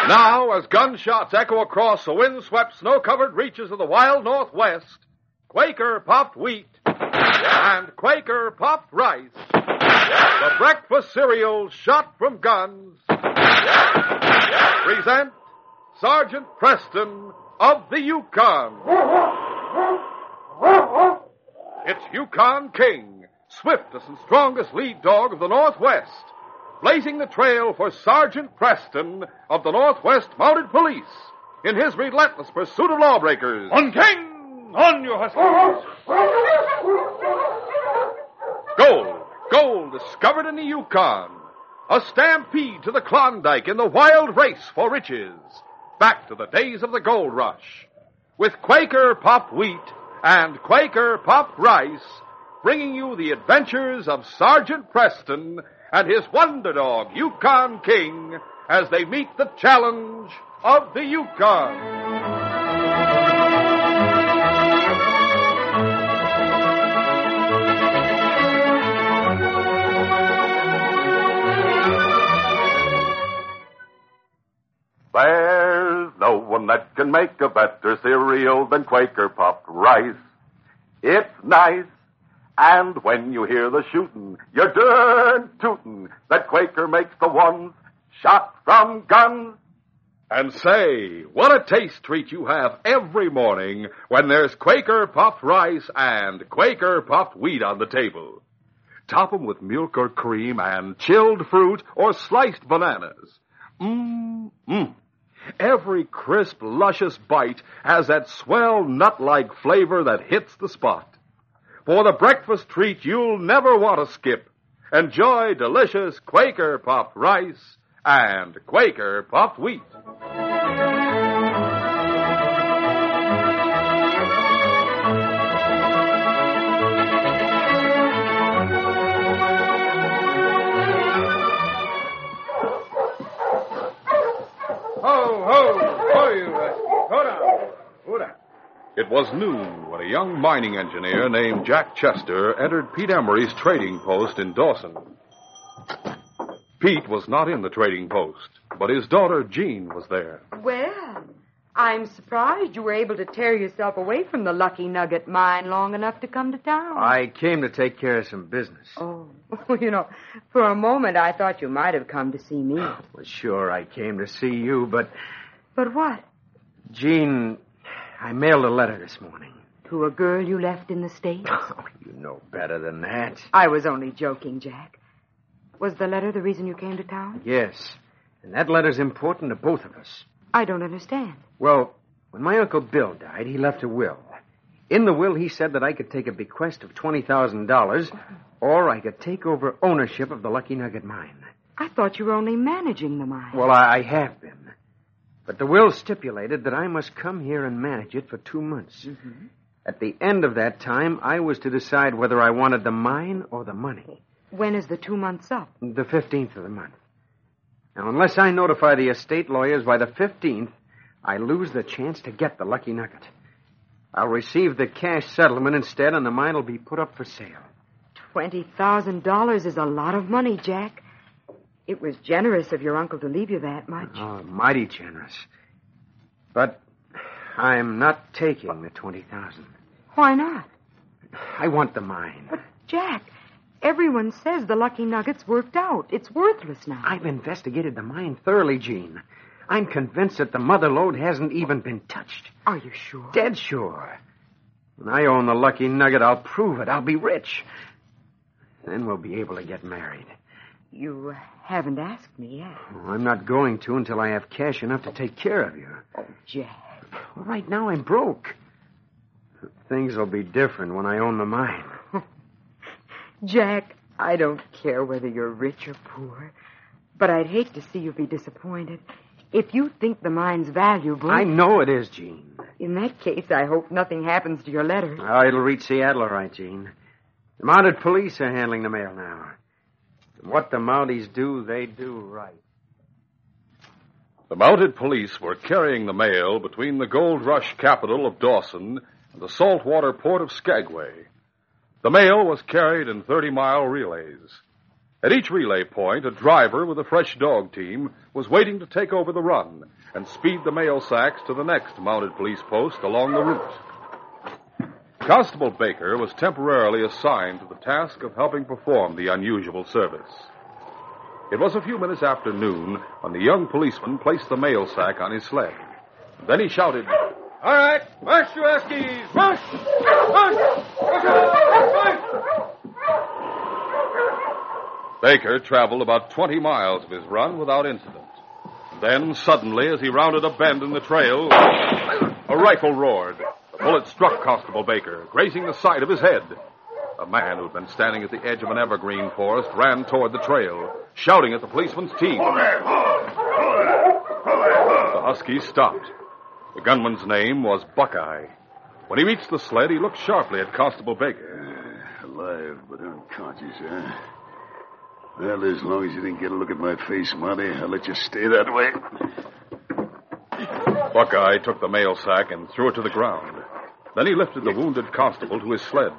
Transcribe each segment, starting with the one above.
Now, as gunshots echo across the wind-swept, snow-covered reaches of the wild Northwest, Quaker Puffed Wheat and Quaker Puffed Rice, the breakfast cereals shot from guns, present Sergeant Preston of the Yukon. It's Yukon King, swiftest and strongest lead dog of the Northwest, blazing the trail for Sergeant Preston of the Northwest Mounted Police in his relentless pursuit of lawbreakers. On, King! On, you huskies! Gold discovered in the Yukon. A stampede to the Klondike in the wild race for riches. Back to the days of the gold rush. With Quaker Puffed Wheat and Quaker Puffed Rice, bringing you the adventures of Sergeant Preston and his wonder dog, Yukon King, as they meet the challenge of the Yukon. There's no one that can make a better cereal than Quaker Puffed Rice. It's nice. And when you hear the shootin', you're darn tootin' that Quaker makes the ones shot from guns. And say, what a taste treat you have every morning when there's Quaker Puffed Rice and Quaker Puffed Wheat on the table. Top 'em with milk or cream and chilled fruit or sliced bananas. Every crisp, luscious bite has that swell nut-like flavor that hits the spot. For the breakfast treat you'll never want to skip, enjoy delicious Quaker Puffed Rice and Quaker Puffed Wheat. It was noon when a young mining engineer named Jack Chester entered Pete Emery's trading post in Dawson. Pete was not in the trading post, but his daughter Jean was there. Well, I'm surprised you were able to tear yourself away from the Lucky Nugget mine long enough to come to town. I came to take care of some business. Oh, for a moment I thought you might have come to see me. Well, sure, I came to see you, but... But what? Jean, I mailed a letter this morning. To a girl you left in the States? Oh, you know better than that. I was only joking, Jack. Was the letter the reason you came to town? Yes, and that letter's important to both of us. I don't understand. Well, when my Uncle Bill died, he left a will. In the will, he said that I could take a bequest of $20,000, or I could take over ownership of the Lucky Nugget mine. I thought you were only managing the mine. Well, I have been. But the will stipulated that I must come here and manage it for 2 months. Mm-hmm. At the end of that time, I was to decide whether I wanted the mine or the money. When is the 2 months up? The 15th of the month. Now, unless I notify the estate lawyers by the 15th, I lose the chance to get the Lucky Nugget. I'll receive the cash settlement instead, and the mine will be put up for sale. $20,000 is a lot of money, Jack. It was generous of your uncle to leave you that much. Oh, mighty generous. But I'm not taking the $20,000. Why not? I want the mine. But, Jack, everyone says the Lucky Nugget's worked out. It's worthless now. I've investigated the mine thoroughly, Jean. I'm convinced that the mother lode hasn't even been touched. Are you sure? Dead sure. When I own the Lucky Nugget, I'll prove it. I'll be rich. Then we'll be able to get married. You haven't asked me yet. Oh, I'm not going to until I have cash enough to take care of you. Oh, Jack. Well, right now I'm broke. Things will be different when I own the mine. Jack, I don't care whether you're rich or poor, but I'd hate to see you be disappointed. If you think the mine's valuable... I know it is, Jean. In that case, I hope nothing happens to your letter. Oh, it'll reach Seattle all right, Jean. The mounted police are handling the mail now. And what the Mounties do, they do right. The mounted police were carrying the mail between the gold rush capital of Dawson and the saltwater port of Skagway. The mail was carried in 30-mile relays. At each relay point, a driver with a fresh dog team was waiting to take over the run and speed the mail sacks to the next mounted police post along the route. Constable Baker was temporarily assigned to the task of helping perform the unusual service. It was a few minutes after noon when the young policeman placed the mail sack on his sled. Then he shouted, All right, march, you Huskies! March! March! Baker traveled about 20 miles of his run without incident. Then, suddenly, as he rounded a bend in the trail, a rifle roared. The bullet struck Constable Baker, grazing the side of his head. A man who had been standing at the edge of an evergreen forest ran toward the trail, shouting at the policeman's team. The Huskies stopped. The gunman's name was Buckeye. When he reached the sled, he looked sharply at Constable Baker. Alive, but unconscious, huh? Well, as long as you didn't get a look at my face, Monty, I'll let you stay that way. Buckeye took the mail sack and threw it to the ground. Then he lifted the wounded constable to his sled.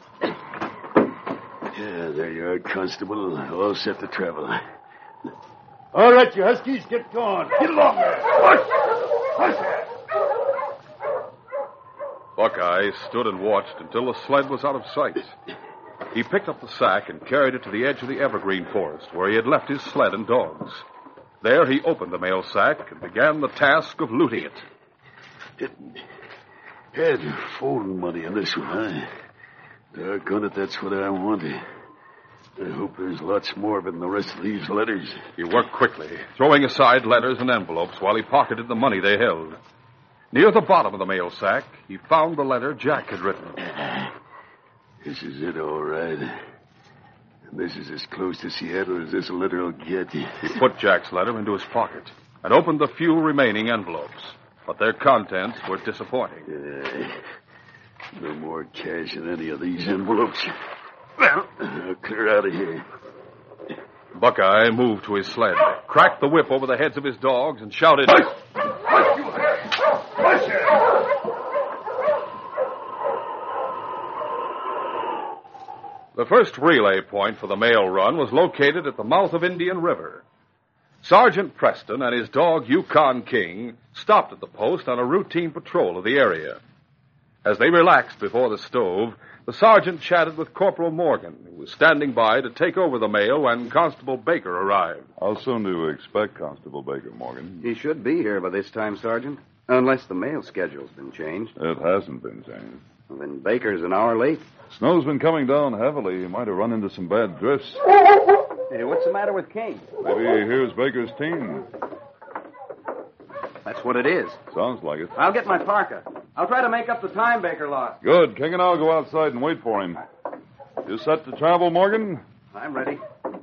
Yeah, there you are, Constable. All set to travel. All right, you Huskies, get going. Get along there. Buckeye stood and watched until the sled was out of sight. He picked up the sack and carried it to the edge of the evergreen forest, where he had left his sled and dogs. There he opened the mail sack and began the task of looting it. Had folding money on this one, huh? Doggone it, that's what I wanted. I hope there's lots more of it in the rest of these letters. He worked quickly, throwing aside letters and envelopes while he pocketed the money they held. Near the bottom of the mail sack, he found the letter Jack had written. This is it, all right. And this is as close to Seattle as this letter will get. He put Jack's letter into his pocket and opened the few remaining envelopes. But their contents were disappointing. No more cash in any of these envelopes. Well, I'll clear out of here. Buckeye moved to his sled, cracked the whip over the heads of his dogs, and shouted, The first relay point for the mail run was located at the mouth of Indian River. Sergeant Preston and his dog Yukon King stopped at the post on a routine patrol of the area. As they relaxed before the stove, the sergeant chatted with Corporal Morgan, who was standing by to take over the mail when Constable Baker arrived. How soon do you expect Constable Baker, Morgan? He should be here by this time, Sergeant. Unless the mail schedule's been changed. It hasn't been changed. Well, then Baker's an hour late. Snow's been coming down heavily. He might have run into some bad drifts. Hey, what's the matter with King? Maybe here's Baker's team. That's what it is. Sounds like it. I'll get my parka. I'll try to make up the time Baker lost. Good. King and I'll go outside and wait for him. You set to travel, Morgan? I'm ready.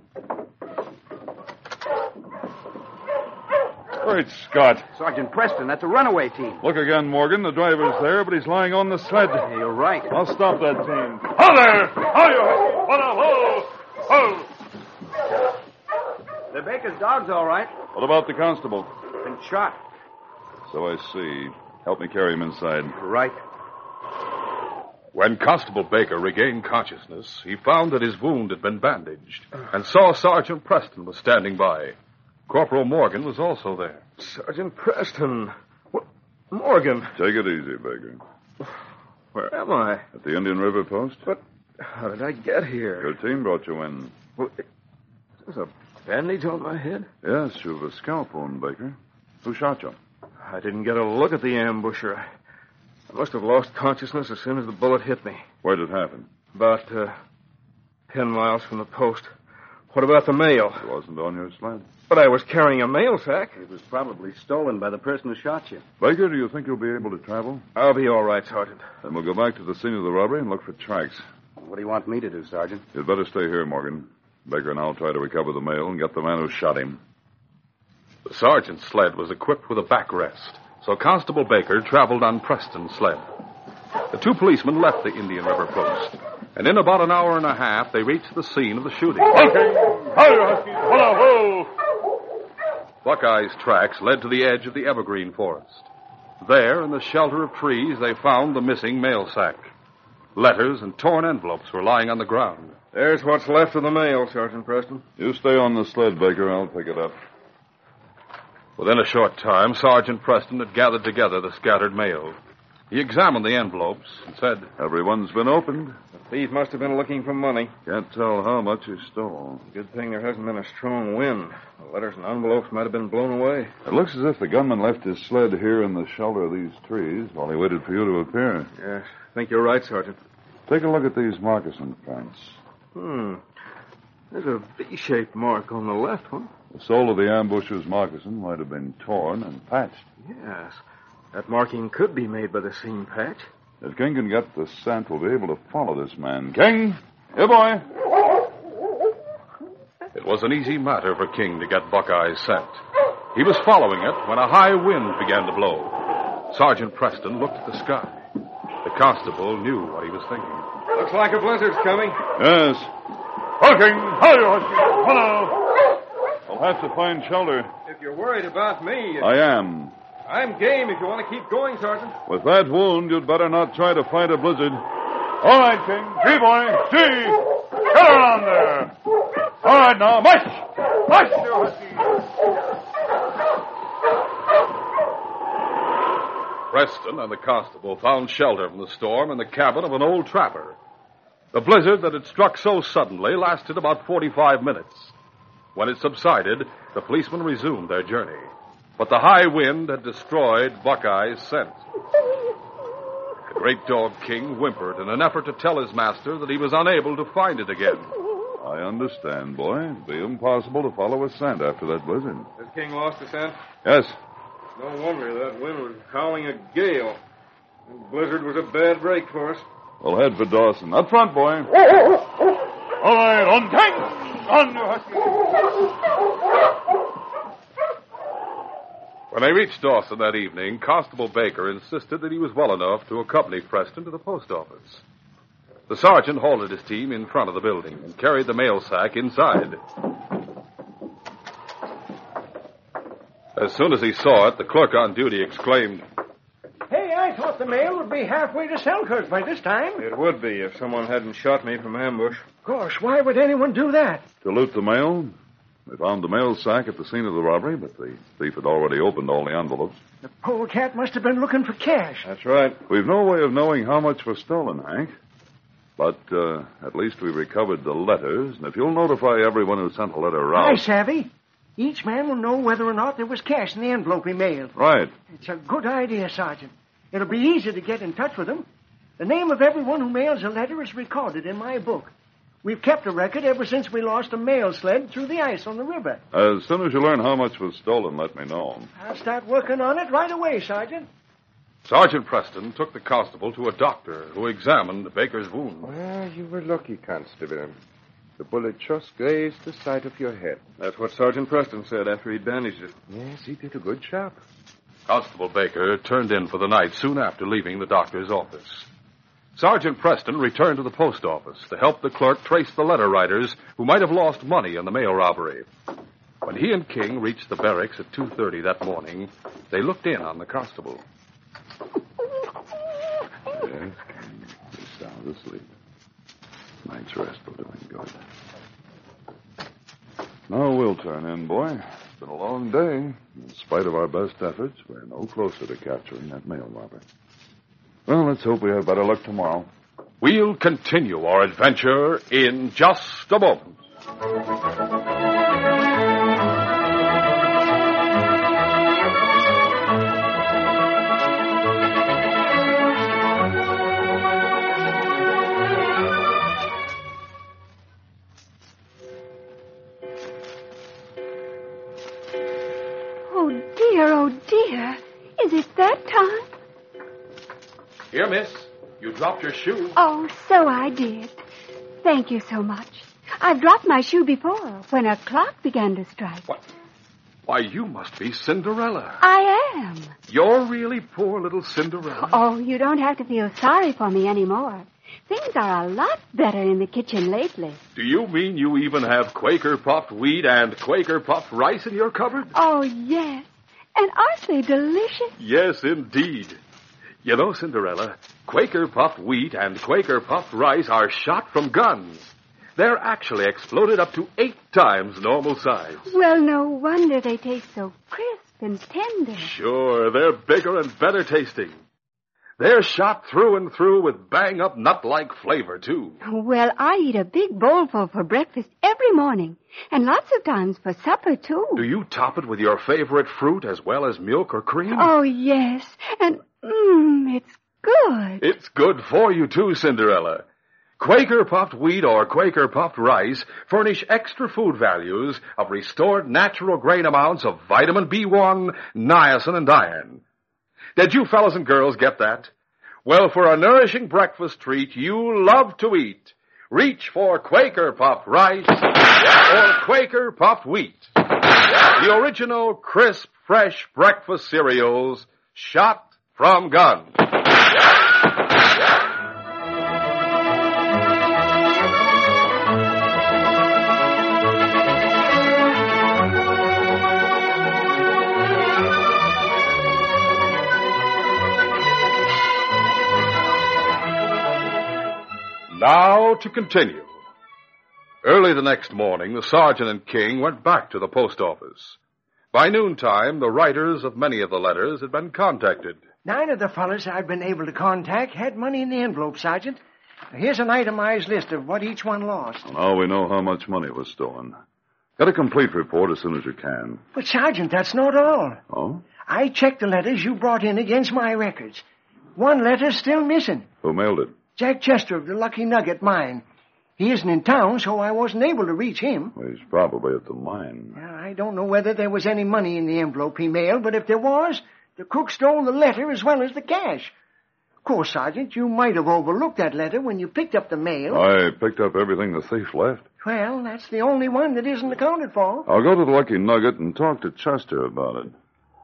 Great Scott. Sergeant Preston, that's a runaway team. Look again, Morgan. The driver's there, but he's lying on the sled. Hey, you're right. I'll stop that team. Ho there! Ho, you Huskies! Ho! The Baker's dog's all right. What about the constable? Been shot. So I see. Help me carry him inside. Right. When Constable Baker regained consciousness, he found that his wound had been bandaged and saw Sergeant Preston was standing by. Corporal Morgan was also there. Sergeant Preston. What? Morgan. Take it easy, Baker. Where am I? At the Indian River post? But how did I get here? Your team brought you in. Well, there's a bandage on my head? Yes, you've a scalp wound, Baker. Who shot you? I didn't get a look at the ambusher. I must have lost consciousness as soon as the bullet hit me. Where did it happen? About 10 miles from the post. What about the mail? It wasn't on your sled. But I was carrying a mail sack. It was probably stolen by the person who shot you. Baker, do you think you'll be able to travel? I'll be all right, Sergeant. Then we'll go back to the scene of the robbery and look for tracks. What do you want me to do, Sergeant? You'd better stay here, Morgan. Baker and I'll try to recover the mail and get the man who shot him. The sergeant's sled was equipped with a backrest, so Constable Baker traveled on Preston's sled. The two policemen left the Indian River post, and in about an hour and a half, they reached the scene of the shooting. Buckeye's tracks led to the edge of the evergreen forest. There, in the shelter of trees, they found the missing mail sack. Letters and torn envelopes were lying on the ground. There's what's left of the mail, Sergeant Preston. You stay on the sled, Baker. I'll pick it up. Within a short time, Sergeant Preston had gathered together the scattered mail. He examined the envelopes and said, Everyone's been opened. The thief must have been looking for money. Can't tell how much he stole. Good thing there hasn't been a strong wind. The letters and envelopes might have been blown away. It looks as if the gunman left his sled here in the shelter of these trees while he waited for you to appear. Yes, I think you're right, Sergeant. Take a look at these moccasin prints. There's a V-shaped mark on the left, huh? The sole of the ambusher's moccasin might have been torn and patched. Yes. That marking could be made by the seam patch. If King can get the scent, we'll be able to follow this man. King! Here, boy! It was an easy matter for King to get Buckeye's scent. He was following it when a high wind began to blow. Sergeant Preston looked at the sky. The constable knew what he was thinking. Looks like a blizzard's coming. Yes. King! Hello! I'll have to find shelter. If you're worried about me... I am. I'm game if you want to keep going, Sergeant. With that wound, you'd better not try to fight a blizzard. All right, King. Gee, boy. Gee! Get around there. All right, now. Mush! Mush, you husky. Preston and the constable found shelter from the storm in the cabin of an old trapper. The blizzard that had struck so suddenly lasted about 45 minutes. When it subsided, the policemen resumed their journey. But the high wind had destroyed Buckeye's scent. The great dog King whimpered in an effort to tell his master that he was unable to find it again. I understand, boy. It'd be impossible to follow a scent after that blizzard. Has King lost the scent? Yes. No wonder that wind was howling a gale. The blizzard was a bad break for us. We'll head for Dawson. Up front, boy. All right, on King! On, you husky! When they reached Dawson that evening, Constable Baker insisted that he was well enough to accompany Preston to the post office. The sergeant halted his team in front of the building and carried the mail sack inside. As soon as he saw it, the clerk on duty exclaimed, Hey, I thought the mail would be halfway to Selkirk by this time. It would be if someone hadn't shot me from ambush. Gosh, why would anyone do that? To loot the mail? They found the mail sack at the scene of the robbery, but the thief had already opened all the envelopes. The polecat must have been looking for cash. That's right. We've no way of knowing how much was stolen, Hank. But at least we recovered the letters, and if you'll notify everyone who sent a letter out... Aye, savvy. Each man will know whether or not there was cash in the envelope we mailed. Right. It's a good idea, Sergeant. It'll be easy to get in touch with them. The name of everyone who mails a letter is recorded in my book. We've kept a record ever since we lost a mail sled through the ice on the river. As soon as you learn how much was stolen, let me know. I'll start working on it right away, Sergeant. Sergeant Preston took the constable to a doctor who examined Baker's wound. Well, you were lucky, Constable. The bullet just grazed the side of your head. That's what Sergeant Preston said after he'd bandaged it. Yes, he did a good job. Constable Baker turned in for the night soon after leaving the doctor's office. Sergeant Preston returned to the post office to help the clerk trace the letter writers who might have lost money in the mail robbery. When he and King reached the barracks at 2:30 that morning, they looked in on the constable. Yes, King. He's sound asleep. Night's rest will do him good. Now we'll turn in, boy. It's been a long day. In spite of our best efforts, we're no closer to capturing that mail robber. Well, let's hope we have better luck tomorrow. We'll continue our adventure in just a moment. Oh, dear. Is it that time? Here, miss. You dropped your shoe. Oh, so I did. Thank you so much. I've dropped my shoe before when a clock began to strike. What? Why, you must be Cinderella. I am. You're really poor little Cinderella. Oh, you don't have to feel sorry for me anymore. Things are a lot better in the kitchen lately. Do you mean you even have Quaker puffed wheat and Quaker puffed rice in your cupboard? Oh, yes. And aren't they delicious? Yes, indeed. You know, Cinderella, Quaker puffed wheat and Quaker puffed rice are shot from guns. They're actually exploded up to 8 times normal size. Well, no wonder they taste so crisp and tender. Sure, they're bigger and better tasting. They're shot through and through with bang-up nut-like flavor, too. Well, I eat a big bowlful for breakfast every morning, and lots of times for supper, too. Do you top it with your favorite fruit as well as milk or cream? Oh, yes. And, it's good. It's good for you, too, Cinderella. Quaker puffed wheat or Quaker puffed rice furnish extra food values of restored natural grain amounts of vitamin B1, niacin, and iron. Did you fellas and girls get that? Well, for a nourishing breakfast treat you love to eat, reach for Quaker puffed rice or Quaker puffed wheat. The original crisp, fresh breakfast cereals shot from guns. Now to continue. Early the next morning, the sergeant and King went back to the post office. By noontime, the writers of many of the letters had been contacted. 9 of the fellas I've been able to contact had money in the envelope, Sergeant. Here's an itemized list of what each one lost. Now we know how much money was stolen. Get a complete report as soon as you can. But, Sergeant, that's not all. Oh? I checked the letters you brought in against my records. One letter's still missing. Who mailed it? Jack Chester of the Lucky Nugget mine. He isn't in town, so I wasn't able to reach him. Well, he's probably at the mine. I don't know whether there was any money in the envelope he mailed, but if there was, the crook stole the letter as well as the cash. Of course, Sergeant, you might have overlooked that letter when you picked up the mail. I picked up everything the thief left. Well, that's the only one that isn't accounted for. I'll go to the Lucky Nugget and talk to Chester about it.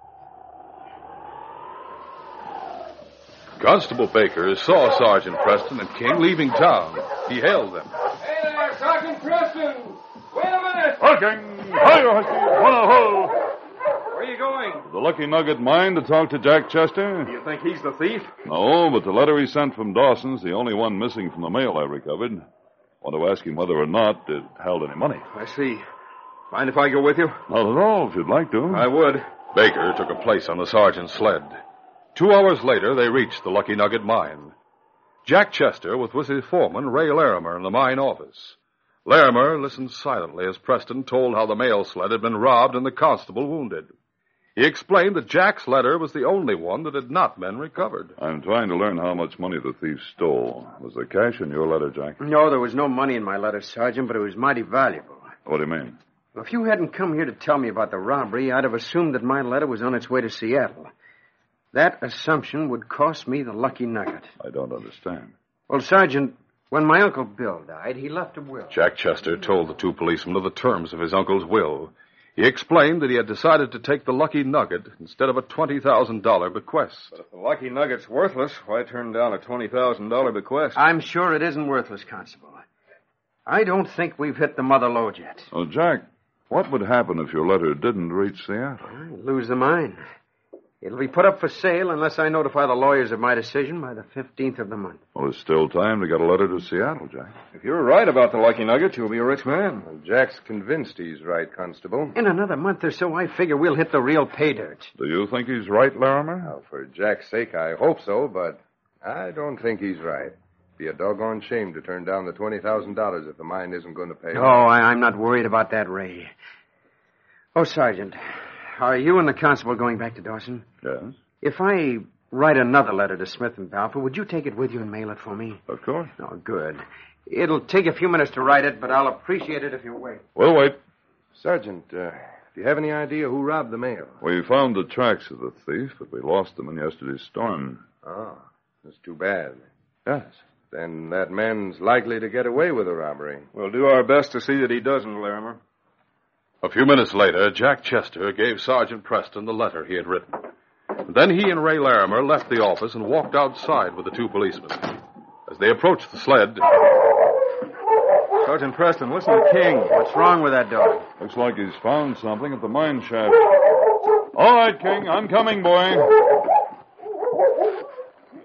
Constable Baker saw Sergeant Preston and King leaving town. He hailed them. Hey there, Sergeant Preston! Wait a minute! King! Hi-yo, ho! Where are you going? The Lucky Nugget mine to talk to Jack Chester? You think he's the thief? No, but the letter he sent from Dawson's the only one missing from the mail I recovered. Want to ask him whether or not it held any money. I see. Mind if I go with you? Not at all, if you'd like to. I would. Baker took a place on the sergeant's sled. 2 hours later, they reached the Lucky Nugget mine. Jack Chester was with his foreman, Ray Larimer, in the mine office. Larimer listened silently as Preston told how the mail sled had been robbed and the constable wounded. He explained that Jack's letter was the only one that had not been recovered. I'm trying to learn how much money the thief stole. Was there cash in your letter, Jack? No, there was no money in my letter, Sergeant, but it was mighty valuable. What do you mean? Well, if you hadn't come here to tell me about the robbery, I'd have assumed that my letter was on its way to Seattle. That assumption would cost me the Lucky Nugget. I don't understand. Well, Sergeant, when my Uncle Bill died, he left a will. Jack Chester told the 2 policemen of the terms of his uncle's will. He explained that he had decided to take the Lucky Nugget instead of a $20,000 bequest. But if the Lucky Nugget's worthless, why turn down a $20,000 bequest? I'm sure it isn't worthless, Constable. I don't think we've hit the mother lode yet. Oh, Jack, what would happen if your letter didn't reach Seattle? I'd lose the mine. It'll be put up for sale unless I notify the lawyers of my decision by the 15th of the month. Well, there's still time to get a letter to Seattle, Jack. If you're right about the Lucky Nugget, you'll be a rich man. Well, Jack's convinced he's right, Constable. In another month or so, I figure we'll hit the real pay dirt. Do you think he's right, Larimer? Well, for Jack's sake, I hope so, but I don't think he's right. Be a doggone shame to turn down the $20,000 if the mine isn't going to pay. Oh, I'm not worried about that, Ray. Oh, Sergeant, are you and the constable going back to Dawson? Yes. If I write another letter to Smith and Balfour, would you take it with you and mail it for me? Of course. Oh, good. It'll take a few minutes to write it, but I'll appreciate it if you wait. We'll wait. Sergeant, do you have any idea who robbed the mail? We found the tracks of the thief, but we lost them in yesterday's storm. Oh, that's too bad. Yes. Then that man's likely to get away with the robbery. We'll do our best to see that he doesn't, Larimer. A few minutes later, Jack Chester gave Sergeant Preston the letter he had written. Then he and Ray Larimer left the office and walked outside with the 2 policemen. As they approached the sled... Sergeant Preston, listen to King. What's wrong with that dog? Looks like he's found something at the mine shaft. All right, King. I'm coming, boy.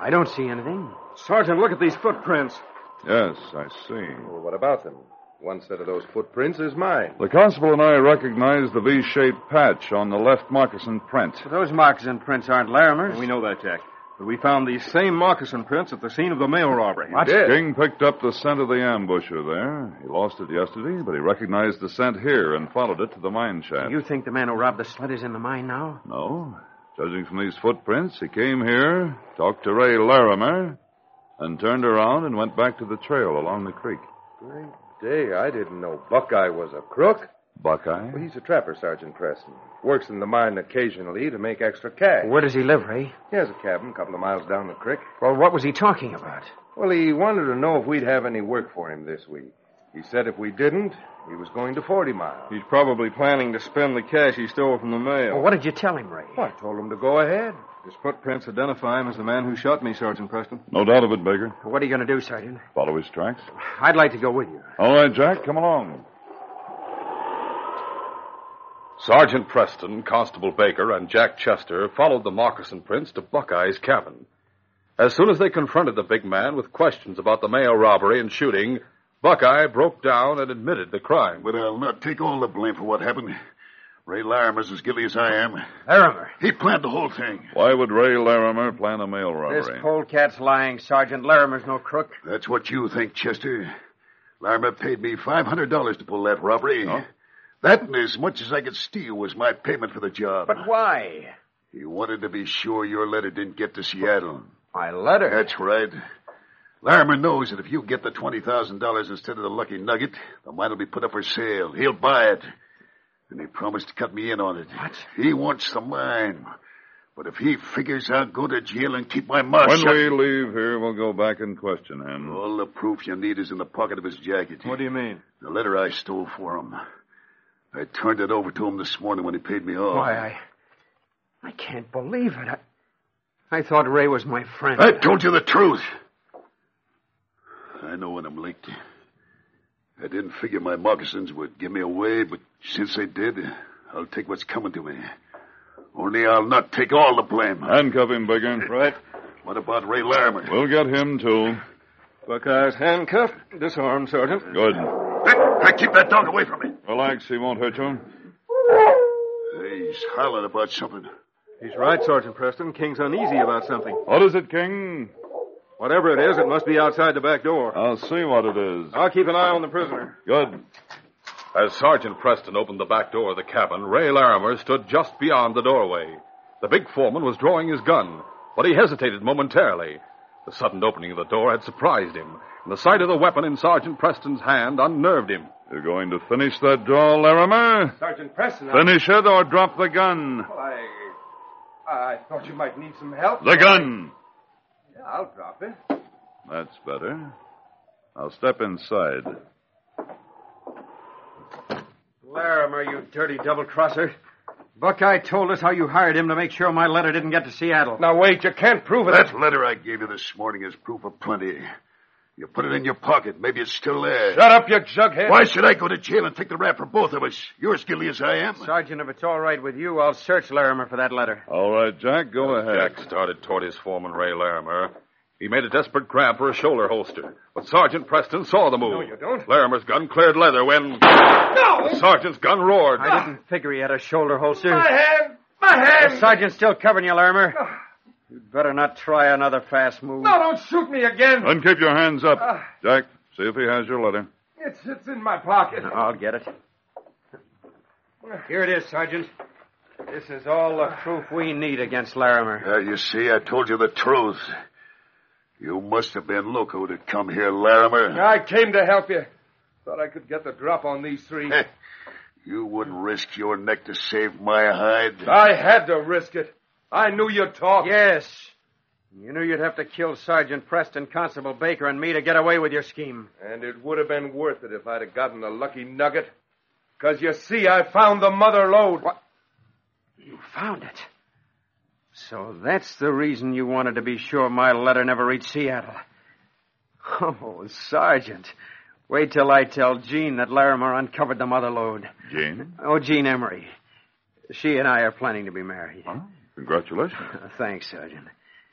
I don't see anything. Sergeant, look at these footprints. Yes, I see. Well, what about them? One set of those footprints is mine. The constable and I recognize the V-shaped patch on the left moccasin print. Those moccasin prints aren't Larimer's. We know that, Jack. But we found these same moccasin prints at the scene of the mail robbery. What? King picked up the scent of the ambusher there. He lost it yesterday, but he recognized the scent here and followed it to the mine shaft. You think the man who robbed the sled is in the mine now? No. Judging from these footprints, he came here, talked to Ray Larimer, and turned around and went back to the trail along the creek. Great day. I didn't know Buckeye was a crook. Buckeye? Well, he's a trapper, Sergeant Preston. Works in the mine occasionally to make extra cash. Where does he live, Ray? He has a cabin a couple of miles down the creek. Well, what was he talking about? Well, he wanted to know if we'd have any work for him this week. He said if we didn't, he was going to 40 Mile. He's probably planning to spend the cash he stole from the mail. Well, what did you tell him, Ray? Well, I told him to go ahead. His footprints identify him as the man who shot me, Sergeant Preston. No doubt of it, Baker. What are you going to do, Sergeant? Follow his tracks. I'd like to go with you. All right, Jack, come along. Sergeant Preston, Constable Baker, and Jack Chester followed the moccasin prints to Buckeye's cabin. As soon as they confronted the big man with questions about the mail robbery and shooting, Buckeye broke down and admitted the crime. But I'll not take all the blame for what happened. Ray Larimer's as guilty as I am. Larimer? He planned the whole thing. Why would Ray Larimer plan a mail robbery? This polecat's lying, Sergeant. Larimer's no crook. That's what you think, Chester. Larimer paid me $500 to pull that robbery. Oh? That and as much as I could steal was my payment for the job. But why? He wanted to be sure your letter didn't get to Seattle. My letter? That's right. Larimer knows that if you get the $20,000 instead of the lucky nugget, the mine will be put up for sale. He'll buy it. And he promised to cut me in on it. What? He wants the mine. But if he figures I'll go to jail and keep my mouth shut... When we leave here, we'll go back and question him. All the proof you need is in the pocket of his jacket. What do you mean? The letter I stole for him. I turned it over to him this morning when he paid me off. Why, I can't believe it. I thought Ray was my friend. I told you the truth. I know when I'm licked. I didn't figure my moccasins would give me away, but since they did, I'll take what's coming to me. Only I'll not take all the blame. Handcuff him, Baker. Right. What about Ray Larimer? We'll get him, too. Buckeye's handcuffed, disarmed, Sergeant. Good. Hey, keep that dog away from me. Relax, he won't hurt you. He's hollering about something. He's right, Sergeant Preston. King's uneasy about something. What is it, King? Whatever it is, it must be outside the back door. I'll see what it is. I'll keep an eye on the prisoner. Good. As Sergeant Preston opened the back door of the cabin, Ray Larimer stood just beyond the doorway. The big foreman was drawing his gun, but he hesitated momentarily. The sudden opening of the door had surprised him, and the sight of the weapon in Sergeant Preston's hand unnerved him. You're going to finish that draw, Larimer? Sergeant Preston, Finish it or drop the gun. I thought you might need some help. The gun! Yeah, I'll drop it. That's better. I'll step inside. Larimer, you dirty double-crosser. Buckeye told us how you hired him to make sure my letter didn't get to Seattle. Now, wait, you can't prove it. That letter I gave you this morning is proof of plenty. You put it in your pocket. Maybe it's still there. Shut up, you jughead. Why should I go to jail and take the rap for both of us? You're as guilty as I am. Sergeant, if it's all right with you, I'll search Larimer for that letter. All right, Jack, go ahead. Jack started toward his foreman, Ray Larimer. He made a desperate grab for a shoulder holster, but Sergeant Preston saw the move. No, you don't. Larimer's gun cleared leather when... No! The sergeant's gun roared. I didn't figure he had a shoulder holster. My hand! My hand! The sergeant's still covering you, Larimer. You'd better not try another fast move. No, don't shoot me again. Then keep your hands up. Jack, see if he has your letter. It's in my pocket. I'll get it. Here it is, Sergeant. This is all the proof we need against Larimer. You see, I told you the truth. You must have been loco to come here, Larimer. I came to help you. Thought I could get the drop on these three. You wouldn't risk your neck to save my hide. I had to risk it. I knew you'd talk. Yes. You knew you'd have to kill Sergeant Preston, Constable Baker, and me to get away with your scheme. And it would have been worth it if I'd have gotten the lucky nugget. Because, you see, I found the mother lode. What? You found it? So that's the reason you wanted to be sure my letter never reached Seattle. Oh, Sergeant. Wait till I tell Jean that Larimer uncovered the mother lode. Jean? Oh, Jean Emery. She and I are planning to be married. Huh? Congratulations. Thanks, Sergeant.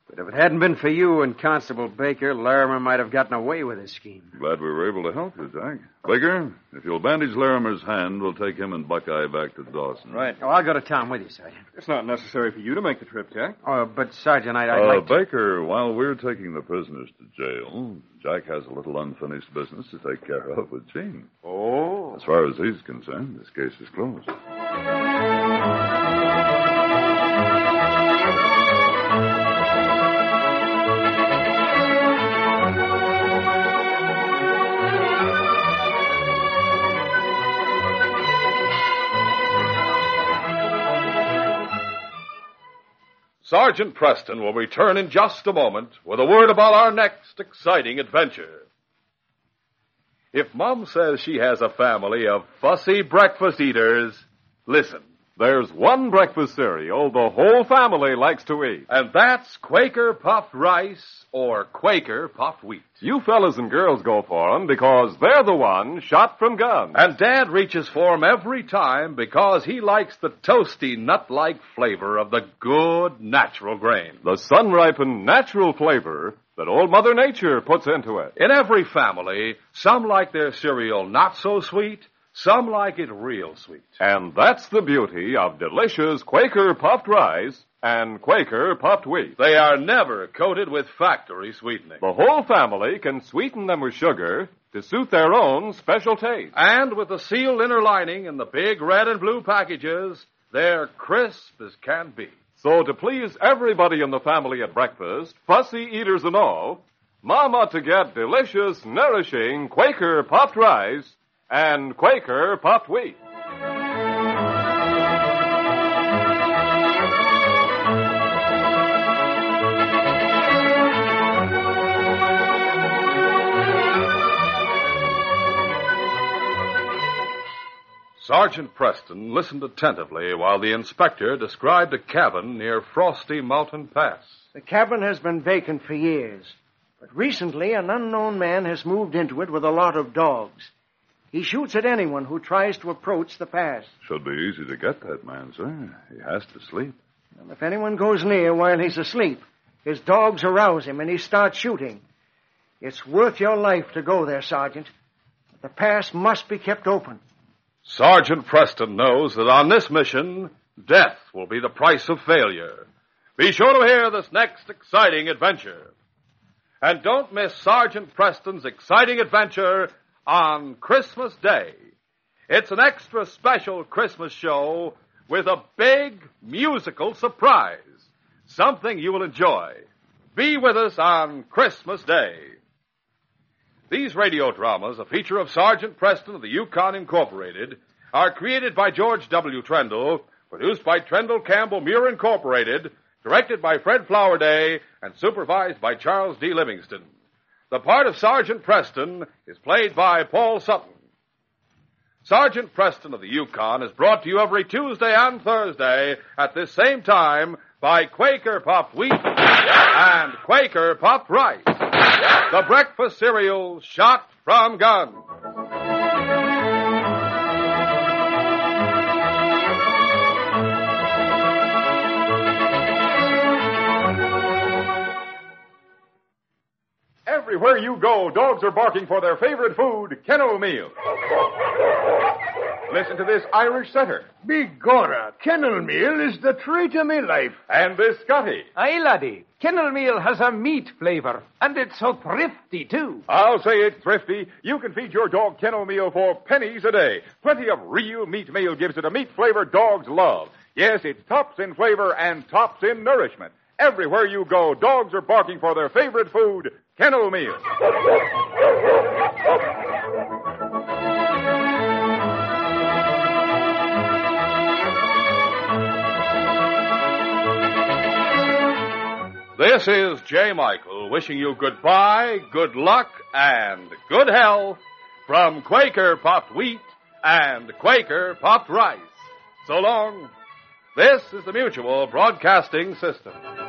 But if it hadn't been for you and Constable Baker, Larimer might have gotten away with his scheme. Glad we were able to help you, Jack. Baker, if you'll bandage Larimer's hand, we'll take him and Buckeye back to Dawson. Right. Oh, I'll go to town with you, Sergeant. It's not necessary for you to make the trip, Jack. Oh, but, Sergeant, I'd like to... Baker, while we're taking the prisoners to jail, Jack has a little unfinished business to take care of with Gene. Oh. As far as he's concerned, this case is closed. Sergeant Preston will return in just a moment with a word about our next exciting adventure. If Mom says she has a family of fussy breakfast eaters, listen. There's one breakfast cereal the whole family likes to eat. And that's Quaker Puffed Rice or Quaker Puffed Wheat. You fellas and girls go for 'em because they're the ones shot from guns. And Dad reaches for 'em every time because he likes the toasty, nut-like flavor of the good, natural grain. The sun-ripened natural flavor that Old Mother Nature puts into it. In every family, some like their cereal not so sweet, some like it real sweet. And that's the beauty of delicious Quaker Puffed Rice and Quaker Puffed Wheat. They are never coated with factory sweetening. The whole family can sweeten them with sugar to suit their own special taste. And with the sealed inner lining in the big red and blue packages, they're crisp as can be. So to please everybody in the family at breakfast, fussy eaters and all, Mom ought to get delicious, nourishing Quaker Puffed Rice and Quaker Puffed Wheat. Sergeant Preston listened attentively while the inspector described a cabin near Frosty Mountain Pass. The cabin has been vacant for years, but recently an unknown man has moved into it with a lot of dogs. He shoots at anyone who tries to approach the pass. Should be easy to get that man, sir. He has to sleep. And if anyone goes near while he's asleep, his dogs arouse him and he starts shooting. It's worth your life to go there, Sergeant. The pass must be kept open. Sergeant Preston knows that on this mission, death will be the price of failure. Be sure to hear this next exciting adventure. And don't miss Sergeant Preston's exciting adventure on Christmas Day. It's an extra special Christmas show with a big musical surprise. Something you will enjoy. Be with us on Christmas Day. These radio dramas, a feature of Sergeant Preston of the Yukon Incorporated, are created by George W. Trendle, produced by Trendle Campbell Muir Incorporated, directed by Fred Flowerday, and supervised by Charles D. Livingston. The part of Sergeant Preston is played by Paul Sutton. Sergeant Preston of the Yukon is brought to you every Tuesday and Thursday at this same time by Quaker Puffed Wheat and Quaker Puffed Rice, the breakfast cereal shot from guns. Everywhere you go, dogs are barking for their favorite food, kennel meal. Listen to this Irish setter. Begorra, kennel meal is the treat of me life. And this Scotty. Aye, laddie. Kennel meal has a meat flavor, and it's so thrifty, too. I'll say it's thrifty. You can feed your dog kennel meal for pennies a day. Plenty of real meat meal gives it a meat flavor dogs love. Yes, it's tops in flavor and tops in nourishment. Everywhere you go, dogs are barking for their favorite food, kennel meal. This is J. Michael wishing you goodbye, good luck, and good health from Quaker Puffed Wheat and Quaker Puffed Rice. So long. This is the Mutual Broadcasting System.